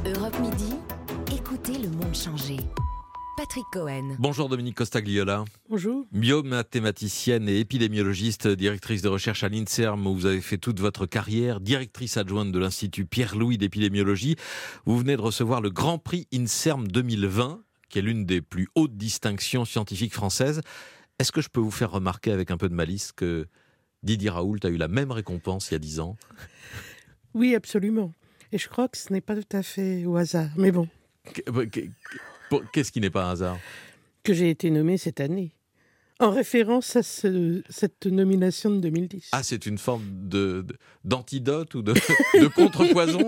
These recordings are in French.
Europe Midi, écoutez le monde changer. Patrick Cohen. Bonjour Dominique Costagliola. Bonjour. Biomathématicienne et épidémiologiste, directrice de recherche à l'INSERM où vous avez fait toute votre carrière, directrice adjointe de l'Institut Pierre-Louis d'épidémiologie. Vous venez de recevoir le Grand Prix INSERM 2020, qui est l'une des plus hautes distinctions scientifiques françaises. Est-ce que je peux vous faire remarquer avec un peu de malice que Didier Raoult a eu la même récompense il y a 10 ans ? Oui, absolument. Et je crois que ce n'est pas tout à fait au hasard. Mais bon. Qu'est-ce qui n'est pas un hasard ? Que j'ai été nommé cette année. En référence à cette nomination de 2010. Ah, c'est une forme d'antidote ou de contrepoison ?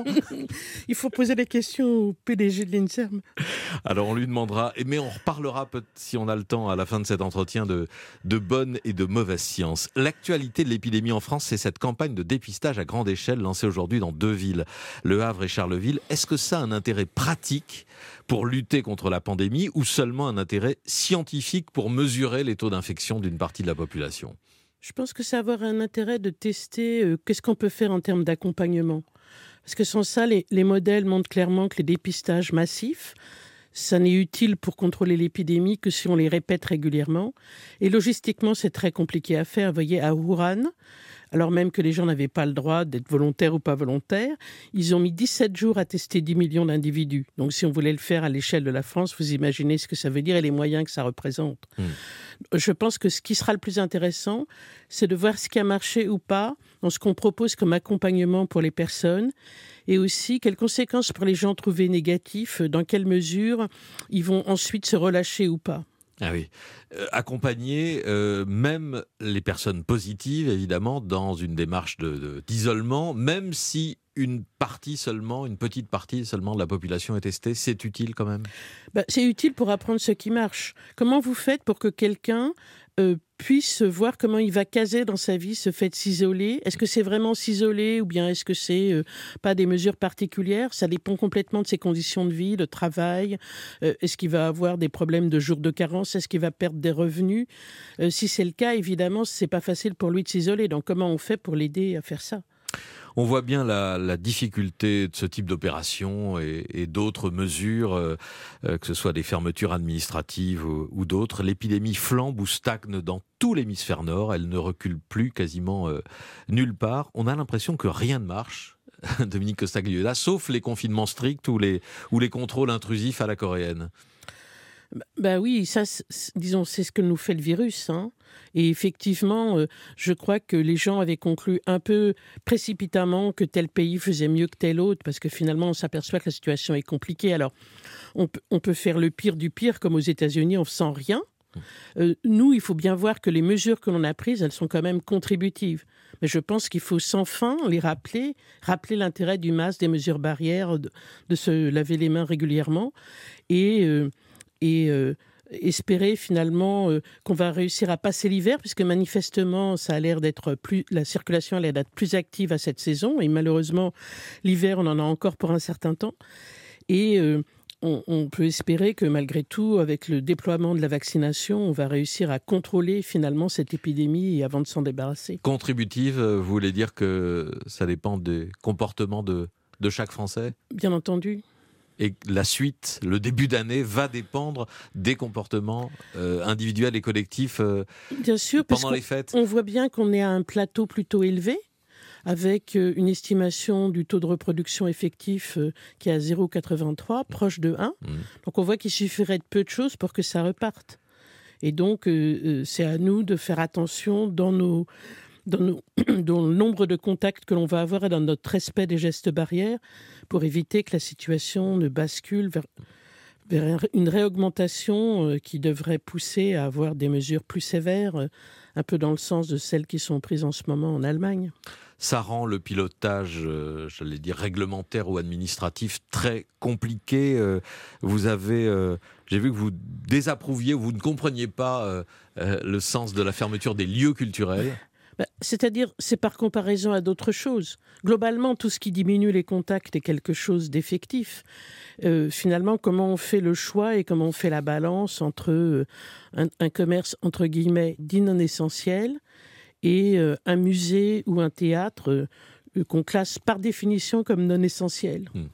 Il faut poser les questions au PDG de l'INSERM. Alors on lui demandera, mais on reparlera si on a le temps à la fin de cet entretien de bonnes et de mauvaises sciences. L'actualité de l'épidémie en France, c'est cette campagne de dépistage à grande échelle lancée aujourd'hui dans 2 villes, Le Havre et Charleville. Est-ce que ça a un intérêt pratique pour lutter contre la pandémie ou seulement un intérêt scientifique pour mesurer les taux d'infection d'une partie de la population ? Je pense que ça va avoir un intérêt de tester qu'est-ce qu'on peut faire en termes d'accompagnement. Parce que sans ça, les modèles montrent clairement que les dépistages massifs, ça n'est utile pour contrôler l'épidémie que si on les répète régulièrement. Et logistiquement, c'est très compliqué à faire. Vous voyez, à Wuhan, alors même que les gens n'avaient pas le droit d'être volontaires ou pas volontaires, ils ont mis 17 jours à tester 10 millions d'individus. Donc si on voulait le faire à l'échelle de la France, vous imaginez ce que ça veut dire et les moyens que ça représente. Je pense que ce qui sera le plus intéressant, c'est de voir ce qui a marché ou pas dans ce qu'on propose comme accompagnement pour les personnes et aussi quelles conséquences pour les gens trouvés négatifs, dans quelle mesure ils vont ensuite se relâcher ou pas. Ah oui, accompagner même les personnes positives, évidemment, dans une démarche d'isolement, même si une petite partie seulement de la population est testée, c'est utile quand même ? C'est utile pour apprendre ce qui marche. Comment vous faites pour que quelqu'un puisse voir comment il va caser dans sa vie ce fait de s'isoler ? Est-ce que c'est vraiment s'isoler ou bien est-ce que c'est pas des mesures particulières ? Ça dépend complètement de ses conditions de vie, de travail. Est-ce qu'il va avoir des problèmes de jours de carence ? Est-ce qu'il va perdre des revenus ? Si c'est le cas, évidemment, c'est pas facile pour lui de s'isoler. Donc comment on fait pour l'aider à faire ça ? On voit bien la difficulté de ce type d'opération et d'autres mesures, que ce soit des fermetures administratives ou d'autres. L'épidémie flambe ou stagne dans tout l'hémisphère nord. Elle ne recule plus quasiment nulle part. On a l'impression que rien ne marche, Dominique Costagliola, sauf les confinements stricts ou les contrôles intrusifs à la coréenne. Oui, ça, disons, c'est ce que nous fait le virus. Et effectivement, je crois que les gens avaient conclu un peu précipitamment que tel pays faisait mieux que tel autre, parce que finalement, on s'aperçoit que la situation est compliquée. Alors, on peut faire le pire du pire, comme aux États-Unis, en faisant rien. Nous, il faut bien voir que les mesures que l'on a prises, elles sont quand même contributives. Mais je pense qu'il faut sans fin les rappeler l'intérêt du masque, des mesures barrières, de se laver les mains régulièrement et espérer finalement qu'on va réussir à passer l'hiver, puisque manifestement la circulation a l'air d'être plus active à cette saison, et malheureusement l'hiver on en a encore pour un certain temps, et on peut espérer que malgré tout, avec le déploiement de la vaccination, on va réussir à contrôler finalement cette épidémie avant de s'en débarrasser. Contributive, vous voulez dire que ça dépend des comportements de chaque Français ? Bien entendu. Et la suite, le début d'année, va dépendre des comportements individuels et collectifs Bien sûr, pendant les fêtes. On voit bien qu'on est à un plateau plutôt élevé, avec une estimation du taux de reproduction effectif qui est à 0,83, proche de 1. Donc on voit qu'il suffirait de peu de choses pour que ça reparte. Et donc c'est à nous de faire attention dans le nombre de contacts que l'on va avoir et dans notre respect des gestes barrières pour éviter que la situation ne bascule vers une réaugmentation qui devrait pousser à avoir des mesures plus sévères, un peu dans le sens de celles qui sont prises en ce moment en Allemagne. Ça rend le pilotage, j'allais dire réglementaire ou administratif, très compliqué. J'ai vu que vous désapprouviez, vous ne compreniez pas le sens de la fermeture des lieux culturels. C'est-à-dire, c'est par comparaison à d'autres choses. Globalement, tout ce qui diminue les contacts est quelque chose d'effectif. Finalement, comment on fait le choix et comment on fait la balance entre un commerce, entre guillemets, dit non essentiel et un musée ou un théâtre qu'on classe par définition comme non essentiel.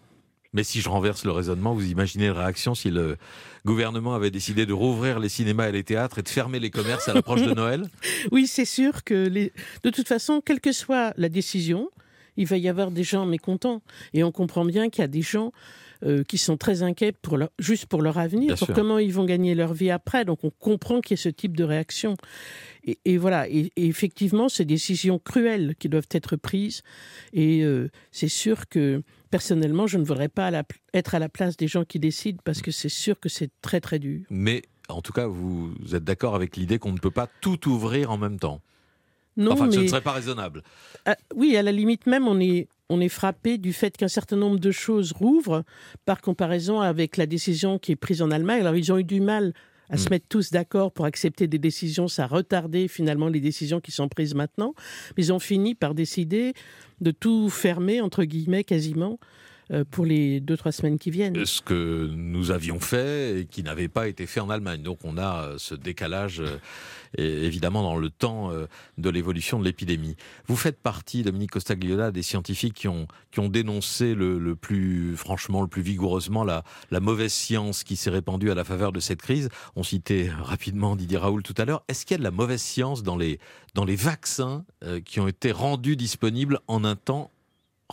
Mais si je renverse le raisonnement, vous imaginez la réaction si le gouvernement avait décidé de rouvrir les cinémas et les théâtres et de fermer les commerces à l'approche de Noël ? Oui, c'est sûr que de toute façon, quelle que soit la décision, il va y avoir des gens mécontents. Et on comprend bien qu'il y a des gens qui sont très inquiets juste pour leur avenir, pour comment ils vont gagner leur vie après. Donc on comprend qu'il y ait ce type de réaction. Et voilà, et effectivement, c'est des décisions cruelles qui doivent être prises. Et c'est sûr que, personnellement, je ne voudrais pas être à la place des gens qui décident, parce que c'est sûr que c'est très très dur. Mais en tout cas, vous êtes d'accord avec l'idée qu'on ne peut pas tout ouvrir en même temps ? Non, enfin, mais ce ne serait pas raisonnable. Oui, à la limite même, on est frappé du fait qu'un certain nombre de choses rouvrent par comparaison avec la décision qui est prise en Allemagne. Alors, ils ont eu du mal à se mettre tous d'accord pour accepter des décisions. Ça a retardé finalement les décisions qui sont prises maintenant. Mais ils ont fini par décider de tout fermer, entre guillemets, quasiment, pour les 2-3 semaines qui viennent. Ce que nous avions fait et qui n'avait pas été fait en Allemagne. Donc on a ce décalage, évidemment, dans le temps de l'évolution de l'épidémie. Vous faites partie, Dominique Costagliola, des scientifiques qui ont dénoncé le plus vigoureusement la mauvaise science qui s'est répandue à la faveur de cette crise. On citait rapidement Didier Raoult tout à l'heure. Est-ce qu'il y a de la mauvaise science dans les vaccins qui ont été rendus disponibles en un temps record ?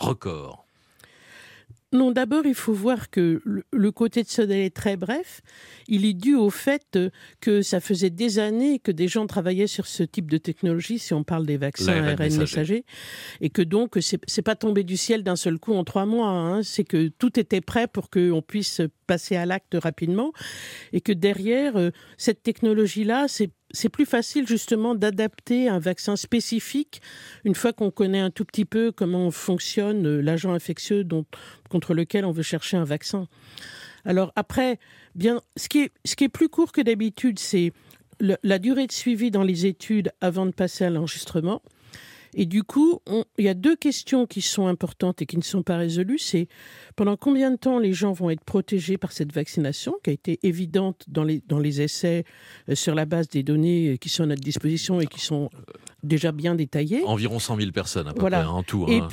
Non, d'abord, il faut voir que le côté de ce délai très bref, il est dû au fait que ça faisait des années que des gens travaillaient sur ce type de technologie, si on parle des vaccins ARN messager, et que donc, c'est pas tombé du ciel d'un seul coup en 3 mois, hein, c'est que tout était prêt pour qu'on puisse passer à l'acte rapidement, et que derrière, cette technologie-là, c'est plus facile justement d'adapter un vaccin spécifique une fois qu'on connaît un tout petit peu comment fonctionne l'agent infectieux contre lequel on veut chercher un vaccin. Alors après, bien, ce qui est plus court que d'habitude, c'est la durée de suivi dans les études avant de passer à l'enregistrement. Et du coup, il y a 2 questions qui sont importantes et qui ne sont pas résolues. C'est pendant combien de temps les gens vont être protégés par cette vaccination, qui a été évidente dans les essais sur la base des données qui sont à notre disposition et qui sont déjà bien détaillées. Environ 100 000 personnes à peu près en tout. Et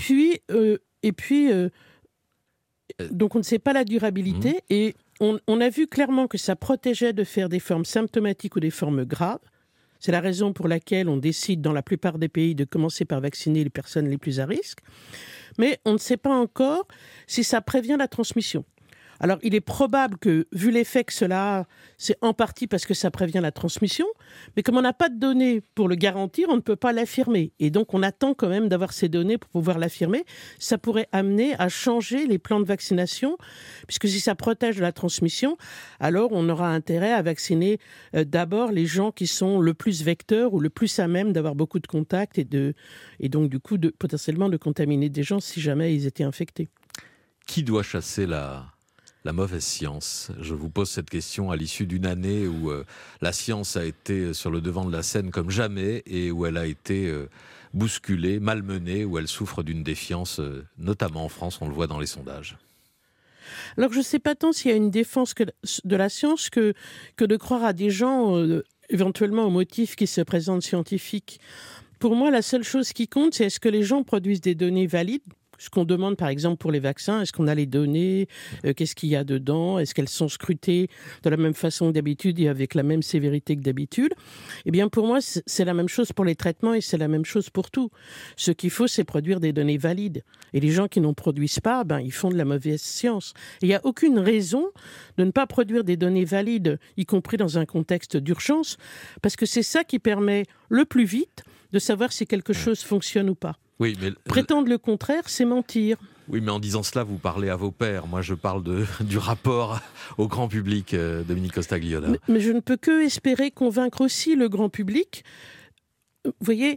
puis, donc on ne sait pas la durabilité. Et on a vu clairement que ça protégeait de faire des formes symptomatiques ou des formes graves. C'est la raison pour laquelle on décide dans la plupart des pays de commencer par vacciner les personnes les plus à risque. Mais on ne sait pas encore si ça prévient la transmission. Alors, il est probable que, vu l'effet que cela a, c'est en partie parce que ça prévient la transmission, mais comme on n'a pas de données pour le garantir, on ne peut pas l'affirmer. Et donc, on attend quand même d'avoir ces données pour pouvoir l'affirmer. Ça pourrait amener à changer les plans de vaccination, puisque si ça protège de la transmission, alors on aura intérêt à vacciner d'abord les gens qui sont le plus vecteurs ou le plus à même d'avoir beaucoup de contacts et donc, du coup, potentiellement de contaminer des gens si jamais ils étaient infectés. Qui doit chasser la mauvaise science? Je vous pose cette question à l'issue d'une année où la science a été sur le devant de la scène comme jamais et où elle a été bousculée, malmenée, où elle souffre d'une défiance, notamment en France, on le voit dans les sondages. Alors je ne sais pas tant s'il y a une défense de la science que de croire à des gens éventuellement au motif qui se présentent scientifiques. Pour moi, la seule chose qui compte, c'est est-ce que les gens produisent des données valides? Ce qu'on demande, par exemple, pour les vaccins, est-ce qu'on a les données? Qu'est-ce qu'il y a dedans? Est-ce qu'elles sont scrutées de la même façon que d'habitude et avec la même sévérité que d'habitude? Eh bien, pour moi, c'est la même chose pour les traitements et c'est la même chose pour tout. Ce qu'il faut, c'est produire des données valides. Et les gens qui n'en produisent pas, ils font de la mauvaise science. Et il n'y a aucune raison de ne pas produire des données valides, y compris dans un contexte d'urgence, parce que c'est ça qui permet le plus vite de savoir si quelque chose fonctionne ou pas. Oui, mais prétendre le contraire, c'est mentir. Oui, mais en disant cela, vous parlez à vos pairs. Moi, je parle du rapport au grand public, Dominique Costagliola. Mais je ne peux que espérer convaincre aussi le grand public. Vous voyez,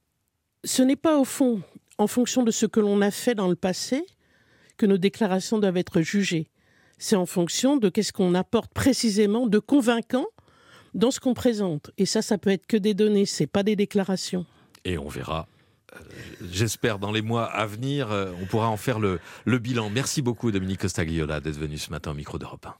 ce n'est pas au fond, en fonction de ce que l'on a fait dans le passé, que nos déclarations doivent être jugées. C'est en fonction de qu'est-ce qu'on apporte précisément de convaincant dans ce qu'on présente. Et ça peut être que des données, c'est pas des déclarations. Et on verra. J'espère dans les mois à venir, on pourra en faire le bilan. Merci beaucoup Dominique Costagliola d'être venu ce matin au micro d'Europe 1.